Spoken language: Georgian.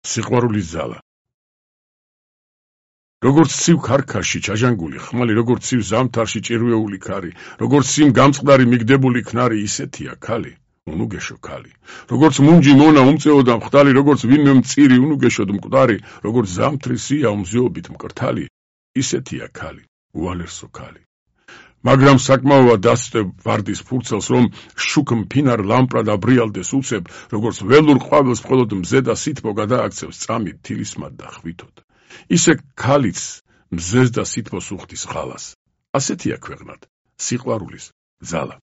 სიყვარულის ძალა. როგორც ცივ ქარქაში ჩაჟანგული ხმალი, როგორც ცივ ზამთარში ჭირვეული ქარი, როგორც ცივ გამწყდარი მიგდებული ქნარი, ისეთია ქალი, უნუგეშო ქალი. როგორც მუნჯი მონა უმწეოდა მხტალი, როგორც ვინმე მწირი უნუგეშოდ მკვდარი, როგორც ზამთრის სია უმზეობით მკრთალი, ისეთია ქალი, უალერსო ქალი. მაგრამ საკმაოა დასწევ ვარდის ფურცელს, რომ შუქ მფინარ ლამპრად აბრიალდეს უცებ, როგორც ველურ ყვავილს მხოლოდ მზე და სითბო გადააქცევს წამით თილისმად და ხვითოდ. ისე ქალიც მზეს და სითბოს უხდის ხალას. ასეთია ქვეყნად სიყვარულის ძალა.